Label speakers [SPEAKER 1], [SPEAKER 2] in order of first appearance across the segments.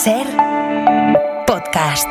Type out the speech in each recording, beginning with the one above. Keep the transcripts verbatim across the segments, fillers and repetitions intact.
[SPEAKER 1] Ser Podcast.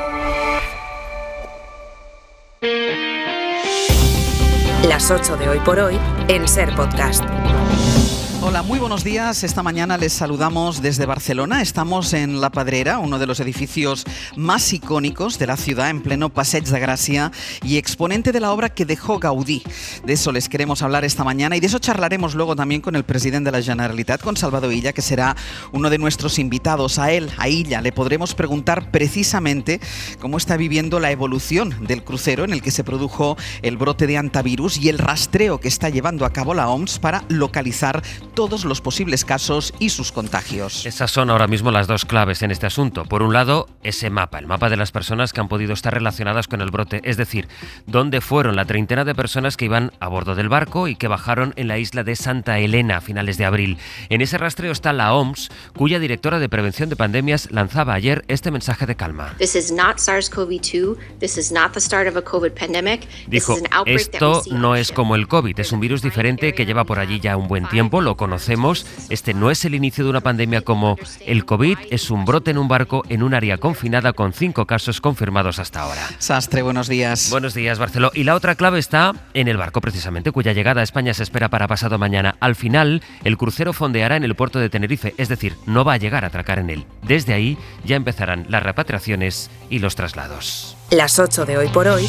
[SPEAKER 1] Las ocho de hoy por hoy en Ser Podcast.
[SPEAKER 2] Hola, muy buenos días. Esta mañana les saludamos desde Barcelona. Estamos en La Pedrera, uno de los edificios más icónicos de la ciudad, en pleno Passeig de Gràcia y exponente de la obra que dejó Gaudí. De eso les queremos hablar esta mañana y de eso charlaremos luego también con el presidente de la Generalitat, con Salvador Illa, que será uno de nuestros invitados. A él, a Illa, le podremos preguntar precisamente cómo está viviendo la evolución del crucero en el que se produjo el brote de antivirus y el rastreo que está llevando a cabo la O M S para localizar todos los posibles casos y sus contagios.
[SPEAKER 3] Esas son ahora mismo las dos claves en este asunto. Por un lado, ese mapa, el mapa de las personas que han podido estar relacionadas con el brote, es decir, dónde fueron la treintena de personas que iban a bordo del barco y que bajaron en la isla de Santa Elena a finales de abril. En ese rastreo está la O M S, cuya directora de prevención de pandemias lanzaba ayer este mensaje de calma.
[SPEAKER 4] This is not SARS-CoV two. This is not the start of a COVID pandemic.
[SPEAKER 3] Dijo, esto no es como el COVID, es un virus diferente que lleva por allí ya un buen tiempo, lo conocemos. Este no es el inicio de una pandemia como el COVID, es un brote en un barco en un área confinada con cinco casos confirmados hasta ahora.
[SPEAKER 2] Sastre, buenos días.
[SPEAKER 3] Buenos días, Barceló. Y la otra clave está en el barco, precisamente, cuya llegada a España se espera para pasado mañana. Al final, el crucero fondeará en el puerto de Tenerife, es decir, no va a llegar a atracar en él. Desde ahí ya empezarán las repatriaciones y los traslados.
[SPEAKER 1] Las ocho de hoy por hoy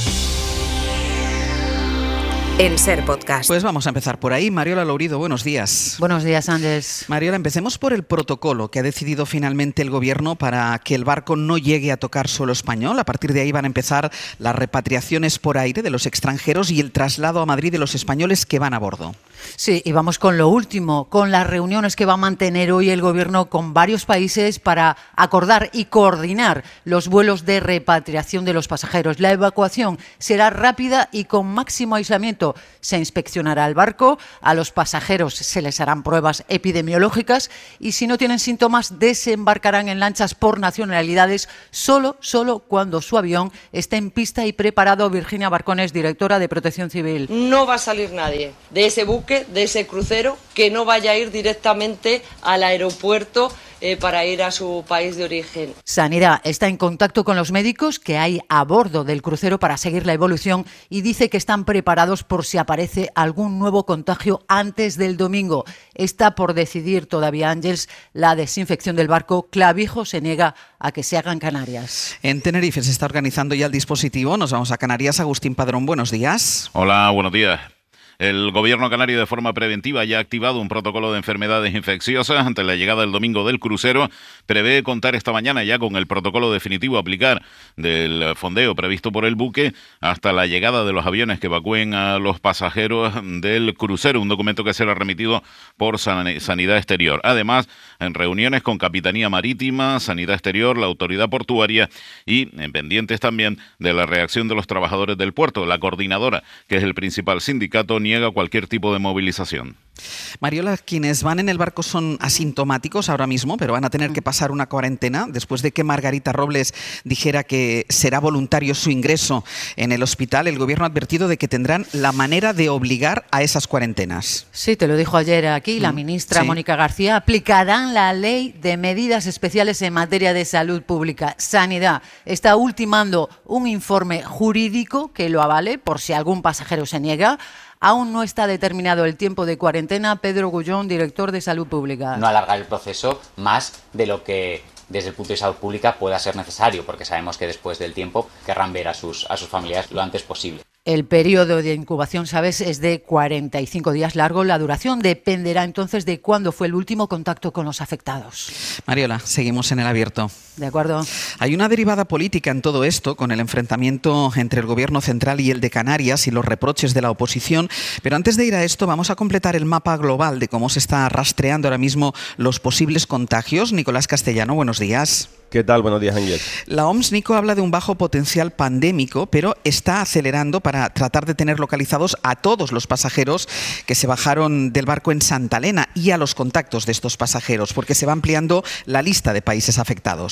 [SPEAKER 1] en Ser Podcast.
[SPEAKER 2] Pues vamos a empezar por ahí. Mariola Lourido, buenos días.
[SPEAKER 5] Buenos días, Andrés.
[SPEAKER 2] Mariola, empecemos por el protocolo que ha decidido finalmente el Gobierno para que el barco no llegue a tocar suelo español. A partir de ahí van a empezar las repatriaciones por aire de los extranjeros y el traslado a Madrid de los españoles que van a bordo.
[SPEAKER 5] Sí, y vamos con lo último, con las reuniones que va a mantener hoy el Gobierno con varios países para acordar y coordinar los vuelos de repatriación de los pasajeros. La evacuación será rápida y con máximo aislamiento. Se inspeccionará el barco, a los pasajeros se les harán pruebas epidemiológicas y si no tienen síntomas desembarcarán en lanchas por nacionalidades solo, solo cuando su avión esté en pista y preparado. Virginia Barcones, directora de Protección Civil.
[SPEAKER 6] No va a salir nadie de ese buque, de ese crucero, que no vaya a ir directamente al aeropuerto eh, para ir a su país de origen.
[SPEAKER 5] Sanidad está en contacto con los médicos que hay a bordo del crucero para seguir la evolución y dice que están preparados por si aparece algún nuevo contagio antes del domingo. Está por decidir todavía, Ángels, la desinfección del barco. Clavijo se niega a que se hagan Canarias.
[SPEAKER 2] En Tenerife se está organizando ya el dispositivo. Nos vamos a Canarias. Agustín Padrón, buenos días.
[SPEAKER 7] Hola, buenos días. El gobierno canario de forma preventiva ya ha activado un protocolo de enfermedades infecciosas ante la llegada el domingo del crucero. Prevé contar esta mañana ya con el protocolo definitivo a aplicar del fondeo previsto por el buque hasta la llegada de los aviones que evacúen a los pasajeros del crucero, un documento que será remitido por Sanidad Exterior. Además, en reuniones con Capitanía Marítima, Sanidad Exterior, la Autoridad Portuaria y en pendientes también de la reacción de los trabajadores del puerto. La coordinadora, que es el principal sindicato, niega cualquier tipo de movilización.
[SPEAKER 2] Mariola, quienes van en el barco son asintomáticos ahora mismo, pero van a tener que pasar una cuarentena después de que Margarita Robles dijera que será voluntario su ingreso en el hospital. El gobierno ha advertido de que tendrán la manera de obligar a esas cuarentenas.
[SPEAKER 5] Sí, te lo dijo ayer aquí la ministra sí. Mónica García. Aplicarán la ley de medidas especiales en materia de salud pública. Sanidad está ultimando un informe jurídico que lo avale por si algún pasajero se niega. Aún no está determinado el tiempo de cuarentena. Pedro Gullón, director de Salud Pública.
[SPEAKER 8] No alargar el proceso más de lo que desde el punto de salud pública pueda ser necesario, porque sabemos que después del tiempo querrán ver a sus, a sus familiares lo antes posible.
[SPEAKER 5] El periodo de incubación, sabes, es de cuarenta y cinco días largo. La duración dependerá entonces de cuándo fue el último contacto con los afectados.
[SPEAKER 2] Mariola, seguimos en el abierto.
[SPEAKER 5] De acuerdo.
[SPEAKER 2] Hay una derivada política en todo esto, con el enfrentamiento entre el gobierno central y el de Canarias y los reproches de la oposición. Pero antes de ir a esto, vamos a completar el mapa global de cómo se está rastreando ahora mismo los posibles contagios. Nicolás Castellano, buenos días.
[SPEAKER 9] ¿Qué tal? Buenos días, Ángel.
[SPEAKER 2] La O M S, Nico, habla de un bajo potencial pandémico, pero está acelerando para tratar de tener localizados a todos los pasajeros que se bajaron del barco en Santa Elena y a los contactos de estos pasajeros, porque se va ampliando la lista de países afectados.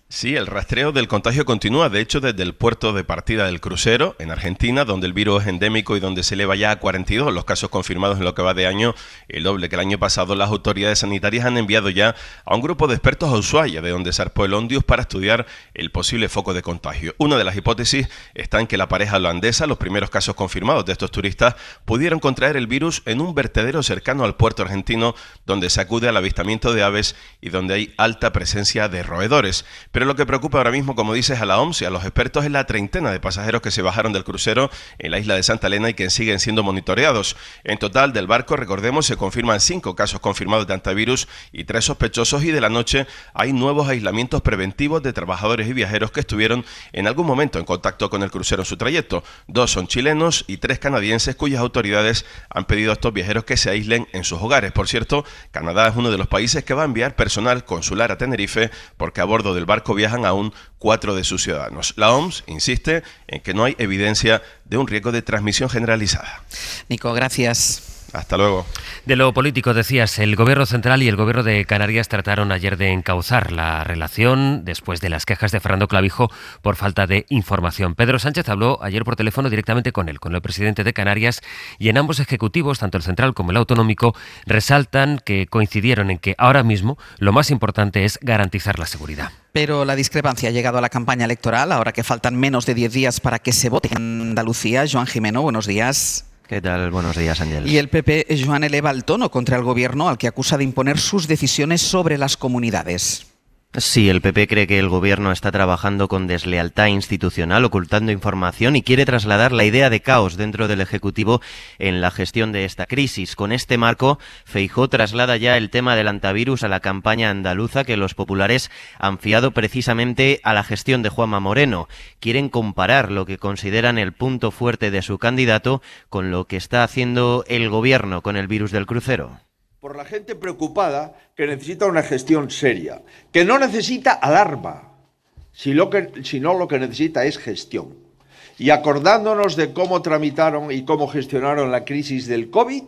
[SPEAKER 9] Sí, el rastreo del contagio continúa, de hecho, desde el puerto de partida del crucero, en Argentina, donde el virus es endémico y donde se eleva ya a cuarenta y dos los casos confirmados en lo que va de año, el doble que el año pasado. Las autoridades sanitarias han enviado ya a un grupo de expertos a Ushuaia, de donde zarpó el Ondius, para estudiar el posible foco de contagio. Una de las hipótesis está en que la pareja holandesa, los primeros casos confirmados de estos turistas, pudieron contraer el virus en un vertedero cercano al puerto argentino, donde se acude al avistamiento de aves y donde hay alta presencia de roedores. Pero lo que preocupa ahora mismo, como dices, a la O M S y a los expertos es la treintena de pasajeros que se bajaron del crucero en la isla de Santa Elena y que siguen siendo monitoreados. En total, del barco, recordemos, se confirman cinco casos confirmados de antivirus y tres sospechosos, y de la noche hay nuevos aislamientos preventivos de trabajadores y viajeros que estuvieron en algún momento en contacto con el crucero en su trayecto. Dos son chilenos y tres canadienses, cuyas autoridades han pedido a estos viajeros que se aíslen en sus hogares. Por cierto, Canadá es uno de los países que va a enviar personal consular a Tenerife, porque a bordo del barco viajan aún cuatro de sus ciudadanos. La O M S insiste en que no hay evidencia de un riesgo de transmisión generalizada.
[SPEAKER 2] Nico, gracias.
[SPEAKER 9] Hasta luego.
[SPEAKER 3] De lo político, decías, el Gobierno central y el Gobierno de Canarias trataron ayer de encauzar la relación después de las quejas de Fernando Clavijo por falta de información. Pedro Sánchez habló ayer por teléfono directamente con él, con el presidente de Canarias, y en ambos ejecutivos, tanto el central como el autonómico, resaltan que coincidieron en que ahora mismo lo más importante es garantizar la seguridad.
[SPEAKER 2] Pero la discrepancia ha llegado a la campaña electoral, ahora que faltan menos de diez días para que se vote en Andalucía. Joan Jimeno, buenos días.
[SPEAKER 10] ¿Qué tal? Buenos días, Ángel.
[SPEAKER 2] Y el P P, Joan, eleva el tono contra el Gobierno, al que acusa de imponer sus decisiones sobre las comunidades.
[SPEAKER 10] Sí, el P P cree que el Gobierno está trabajando con deslealtad institucional, ocultando información, y quiere trasladar la idea de caos dentro del Ejecutivo en la gestión de esta crisis. Con este marco, Feijóo traslada ya el tema del antivirus a la campaña andaluza, que los populares han fiado precisamente a la gestión de Juanma Moreno. Quieren comparar lo que consideran el punto fuerte de su candidato con lo que está haciendo el Gobierno con el virus del crucero.
[SPEAKER 11] Por la gente preocupada que necesita una gestión seria, que no necesita alarma, sino que, sino lo que necesita es gestión. Y acordándonos de cómo tramitaron y cómo gestionaron la crisis del COVID,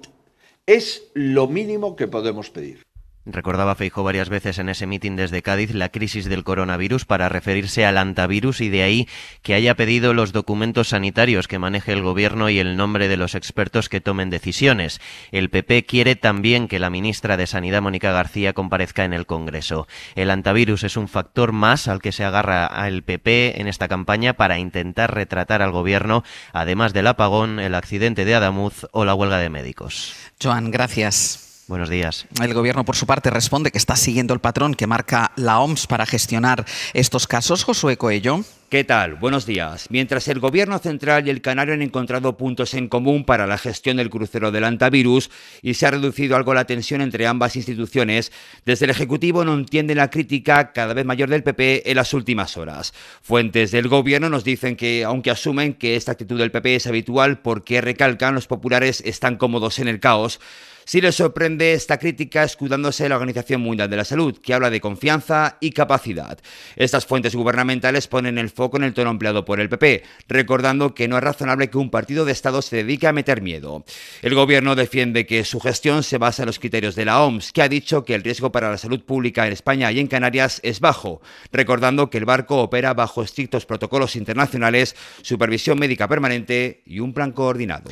[SPEAKER 11] es lo mínimo que podemos pedir.
[SPEAKER 10] Recordaba Feijóo varias veces en ese mitin desde Cádiz la crisis del coronavirus para referirse al antivirus, y de ahí que haya pedido los documentos sanitarios que maneje el Gobierno y el nombre de los expertos que tomen decisiones. El P P quiere también que la ministra de Sanidad, Mónica García, comparezca en el Congreso. El antivirus es un factor más al que se agarra el P P en esta campaña para intentar retratar al Gobierno, además del apagón, el accidente de Adamuz o la huelga de médicos.
[SPEAKER 2] Joan, gracias.
[SPEAKER 10] Buenos días.
[SPEAKER 2] El Gobierno, por su parte, responde que está siguiendo el patrón que marca la O M S para gestionar estos casos. Josué Coello.
[SPEAKER 12] ¿Qué tal? Buenos días. Mientras el Gobierno central y el canario han encontrado puntos en común para la gestión del crucero del antivirus y se ha reducido algo la tensión entre ambas instituciones, desde el Ejecutivo no entienden la crítica cada vez mayor del P P en las últimas horas. Fuentes del Gobierno nos dicen que, aunque asumen que esta actitud del P P es habitual, porque recalcan los populares están cómodos en el caos, sí les sorprende esta crítica escudándose en la Organización Mundial de la Salud, que habla de confianza y capacidad. Estas fuentes gubernamentales ponen el foco en el tono empleado por el P P, recordando que no es razonable que un partido de Estado se dedique a meter miedo. El Gobierno defiende que su gestión se basa en los criterios de la O M S, que ha dicho que el riesgo para la salud pública en España y en Canarias es bajo, recordando que el barco opera bajo estrictos protocolos internacionales, supervisión médica permanente y un plan coordinado.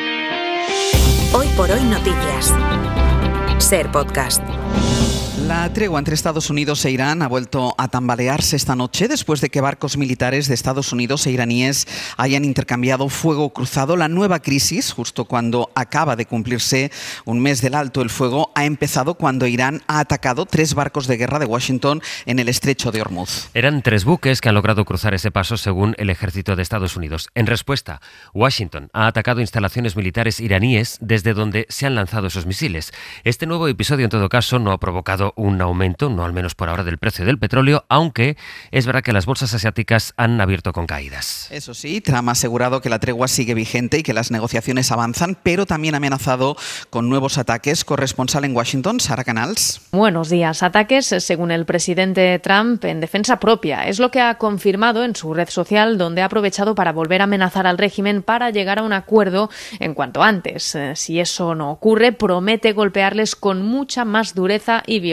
[SPEAKER 1] Hoy por hoy noticias. Ser Podcast.
[SPEAKER 2] La tregua entre Estados Unidos e Irán ha vuelto a tambalearse esta noche después de que barcos militares de Estados Unidos e iraníes hayan intercambiado fuego cruzado. La nueva crisis, justo cuando acaba de cumplirse un mes del alto el fuego, ha empezado cuando Irán ha atacado tres barcos de guerra de Washington en el estrecho de Hormuz.
[SPEAKER 3] Eran tres buques que han logrado cruzar ese paso según el ejército de Estados Unidos. En respuesta, Washington ha atacado instalaciones militares iraníes desde donde se han lanzado esos misiles. Este nuevo episodio, en todo caso, no ha provocado un aumento, no al menos por ahora, del precio del petróleo, aunque es verdad que las bolsas asiáticas han abierto con caídas.
[SPEAKER 2] Eso sí, Trump ha asegurado que la tregua sigue vigente y que las negociaciones avanzan, pero también ha amenazado con nuevos ataques. Corresponsal en Washington, Sara Canals.
[SPEAKER 13] Buenos días. Ataques, según el presidente Trump, en defensa propia. Es lo que ha confirmado en su red social, donde ha aprovechado para volver a amenazar al régimen para llegar a un acuerdo en cuanto antes. Si eso no ocurre, promete golpearles con mucha más dureza y violencia.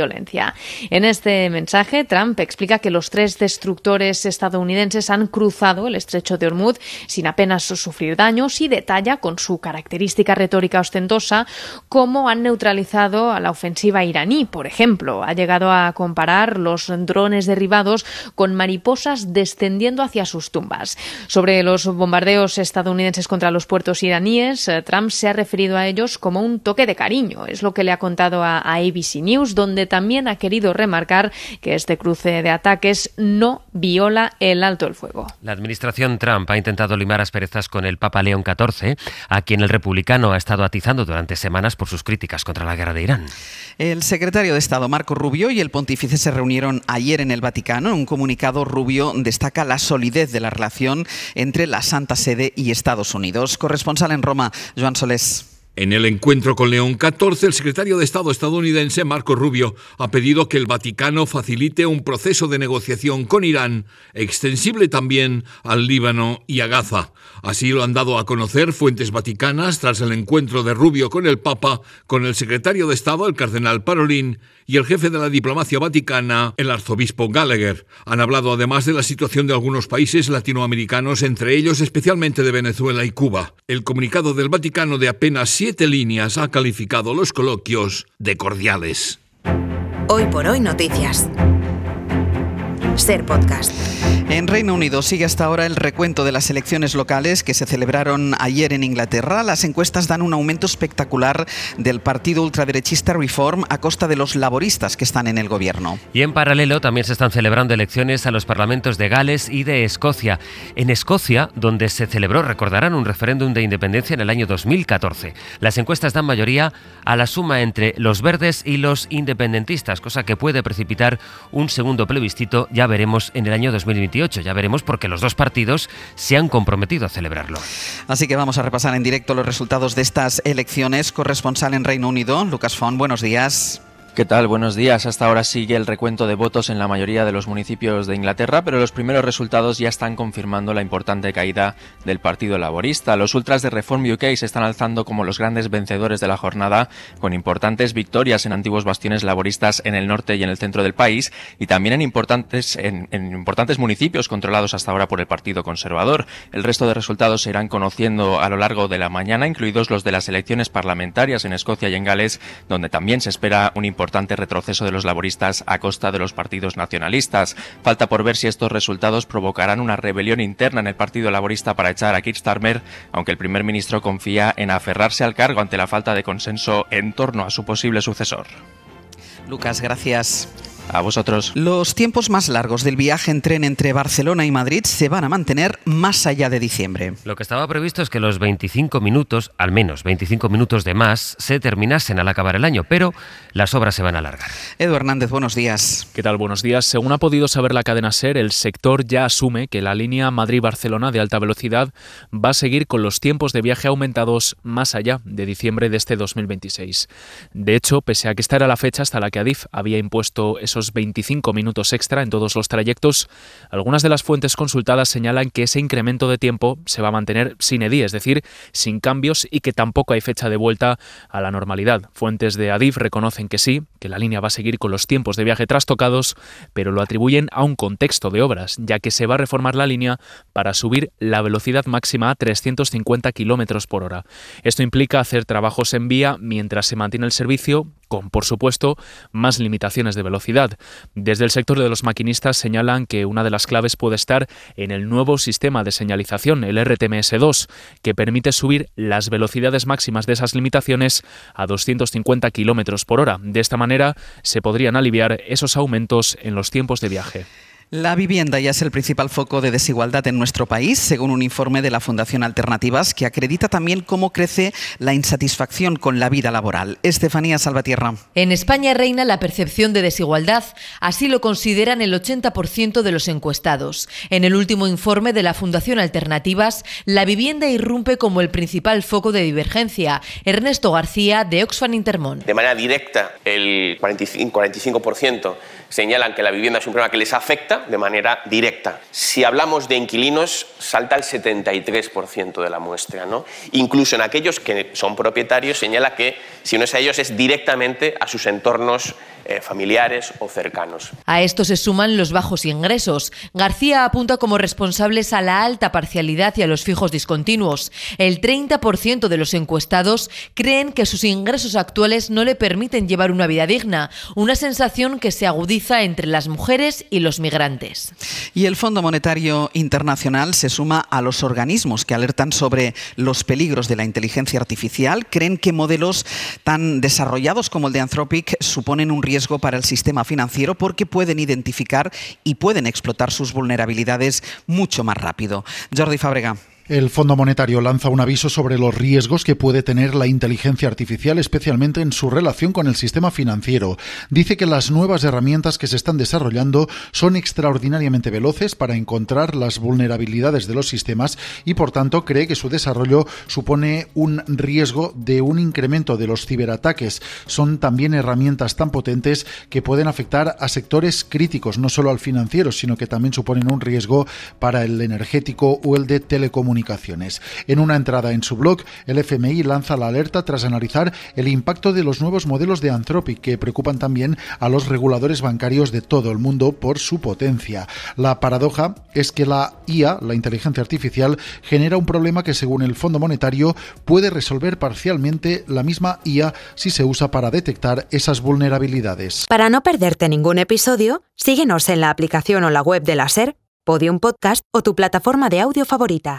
[SPEAKER 13] violencia. En este mensaje, Trump explica que los tres destructores estadounidenses han cruzado el estrecho de Hormuz sin apenas sufrir daños y detalla, con su característica retórica ostentosa, cómo han neutralizado a la ofensiva iraní. Por ejemplo, ha llegado a comparar los drones derribados con mariposas descendiendo hacia sus tumbas. Sobre los bombardeos estadounidenses contra los puertos iraníes, Trump se ha referido a ellos como un toque de cariño. Es lo que le ha contado a A B C News, donde también ha querido remarcar que este cruce de ataques no viola el alto el fuego.
[SPEAKER 3] La administración Trump ha intentado limar asperezas con el Papa León catorce, a quien el republicano ha estado atizando durante semanas por sus críticas contra la guerra de Irán.
[SPEAKER 2] El secretario de Estado Marco Rubio y el pontífice se reunieron ayer en el Vaticano. En un comunicado, Rubio destaca la solidez de la relación entre la Santa Sede y Estados Unidos. Corresponsal en Roma, Joan Solés.
[SPEAKER 14] En el encuentro con León catorce, el secretario de Estado estadounidense Marco Rubio ha pedido que el Vaticano facilite un proceso de negociación con Irán, extensible también al Líbano y a Gaza. Así lo han dado a conocer fuentes vaticanas tras el encuentro de Rubio con el Papa, con el secretario de Estado, el cardenal Parolin, y el jefe de la diplomacia vaticana, el arzobispo Gallagher. Han hablado además de la situación de algunos países latinoamericanos, entre ellos especialmente de Venezuela y Cuba. El comunicado del Vaticano, de apenas siete líneas, ha calificado los coloquios de cordiales.
[SPEAKER 1] Hoy por hoy noticias. Ser Podcast.
[SPEAKER 2] En Reino Unido sigue hasta ahora el recuento de las elecciones locales que se celebraron ayer en Inglaterra. Las encuestas dan un aumento espectacular del partido ultraderechista Reform a costa de los laboristas que están en el gobierno.
[SPEAKER 3] Y en paralelo también se están celebrando elecciones a los parlamentos de Gales y de Escocia. En Escocia, donde se celebró, recordarán, un referéndum de independencia en el año dos mil catorce. Las encuestas dan mayoría a la suma entre los verdes y los independentistas, cosa que puede precipitar un segundo plebiscito, ya veremos, en el año dos mil veintiocho. Ya veremos, porque los dos partidos se han comprometido a celebrarlo.
[SPEAKER 2] Así que vamos a repasar en directo los resultados de estas elecciones. Corresponsal en Reino Unido, Lucas Font, buenos días.
[SPEAKER 15] ¿Qué tal? Buenos días. Hasta ahora sigue el recuento de votos en la mayoría de los municipios de Inglaterra, pero los primeros resultados ya están confirmando la importante caída del Partido Laborista. Los ultras de Reform U K se están alzando como los grandes vencedores de la jornada, con importantes victorias en antiguos bastiones laboristas en el norte y en el centro del país, y también en importantes, en, en importantes municipios controlados hasta ahora por el Partido Conservador. El resto de resultados se irán conociendo a lo largo de la mañana, incluidos los de las elecciones parlamentarias en Escocia y en Gales, donde también se espera un importante importante retroceso de los laboristas a costa de los partidos nacionalistas. Falta por ver si estos resultados provocarán una rebelión interna en el Partido Laborista para echar a Keir Starmer, aunque el primer ministro confía en aferrarse al cargo ante la falta de consenso en torno a su posible sucesor.
[SPEAKER 2] Lucas, gracias.
[SPEAKER 15] A vosotros.
[SPEAKER 2] Los tiempos más largos del viaje en tren entre Barcelona y Madrid se van a mantener más allá de diciembre.
[SPEAKER 3] Lo que estaba previsto es que los veinticinco minutos, al menos veinticinco minutos de más, se terminasen al acabar el año, pero las obras se van a alargar.
[SPEAKER 2] Edu Hernández, buenos días.
[SPEAKER 16] ¿Qué tal? Buenos días. Según ha podido saber la cadena SER, el sector ya asume que la línea Madrid-Barcelona de alta velocidad va a seguir con los tiempos de viaje aumentados más allá de diciembre de este dos mil veintiséis. De hecho, pese a que esta era la fecha hasta la que Adif había impuesto esos veinticinco minutos extra en todos los trayectos, algunas de las fuentes consultadas señalan que ese incremento de tiempo se va a mantener sin E D I, es decir, sin cambios, y que tampoco hay fecha de vuelta a la normalidad. Fuentes de Adif reconocen que sí, que la línea va a seguir con los tiempos de viaje trastocados, pero lo atribuyen a un contexto de obras, ya que se va a reformar la línea para subir la velocidad máxima a trescientos cincuenta kilómetros por hora. Esto implica hacer trabajos en vía mientras se mantiene el servicio, con, por supuesto, más limitaciones de velocidad. Desde el sector de los maquinistas señalan que una de las claves puede estar en el nuevo sistema de señalización, el R T M S dos, que permite subir las velocidades máximas de esas limitaciones a doscientos cincuenta kilómetros por hora. De esta manera se podrían aliviar esos aumentos en los tiempos de viaje.
[SPEAKER 2] La vivienda ya es el principal foco de desigualdad en nuestro país, según un informe de la Fundación Alternativas, que acredita también cómo crece la insatisfacción con la vida laboral. Estefanía Salvatierra.
[SPEAKER 17] En España reina la percepción de desigualdad, así lo consideran el ochenta por ciento de los encuestados. En el último informe de la Fundación Alternativas, la vivienda irrumpe como el principal foco de divergencia. Ernesto García, de Oxfam Intermón.
[SPEAKER 18] De manera directa, el cuarenta y cinco, cuarenta y cinco por ciento señalan que la vivienda es un problema que les afecta de manera directa. Si hablamos de inquilinos, salta el setenta y tres por ciento de la muestra, ¿no? Incluso en aquellos que son propietarios, señala que si no es a ellos, es directamente a sus entornos eh, familiares o cercanos.
[SPEAKER 17] A esto se suman los bajos ingresos. García apunta como responsables a la alta parcialidad y a los fijos discontinuos. El treinta por ciento de los encuestados creen que sus ingresos actuales no le permiten llevar una vida digna, una sensación que se agudiza entre las mujeres y los migrantes.
[SPEAKER 2] Y el Fondo Monetario Internacional se suma a los organismos que alertan sobre los peligros de la inteligencia artificial. Creen que modelos tan desarrollados como el de Anthropic suponen un riesgo para el sistema financiero porque pueden identificar y pueden explotar sus vulnerabilidades mucho más rápido. Jordi Fàbrega.
[SPEAKER 19] El Fondo Monetario lanza un aviso sobre los riesgos que puede tener la inteligencia artificial, especialmente en su relación con el sistema financiero. Dice que las nuevas herramientas que se están desarrollando son extraordinariamente veloces para encontrar las vulnerabilidades de los sistemas y, por tanto, cree que su desarrollo supone un riesgo de un incremento de los ciberataques. Son también herramientas tan potentes que pueden afectar a sectores críticos, no solo al financiero, sino que también suponen un riesgo para el energético o el de telecomunicaciones. En una entrada en su blog, el F M I lanza la alerta tras analizar el impacto de los nuevos modelos de Anthropic, que preocupan también a los reguladores bancarios de todo el mundo por su potencia. La paradoja es que la I A, la inteligencia artificial, genera un problema que, según el Fondo Monetario, puede resolver parcialmente la misma I A si se usa para detectar esas vulnerabilidades.
[SPEAKER 1] Para no perderte ningún episodio, síguenos en la aplicación o la web de la SER, Podium Podcast o tu plataforma de audio favorita.